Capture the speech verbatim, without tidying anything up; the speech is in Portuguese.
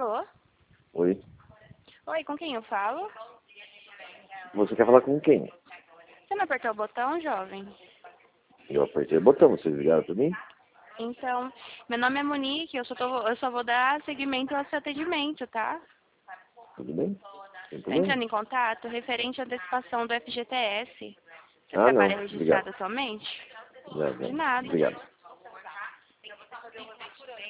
Alô? Oi. Oi, com quem eu falo? Você quer falar com quem? Você não apertou o botão, jovem? Eu apertei o botão, vocês ligaram pra mim? Então, meu nome é Monique, eu só, tô, eu só vou dar seguimento ao seu atendimento, tá? Tudo bem? Sem Tá problema. entrando em contato referente à antecipação do F G T S. Você Ah, não. trabalha registrado Obrigado. atualmente? Não, De não. nada. Obrigado.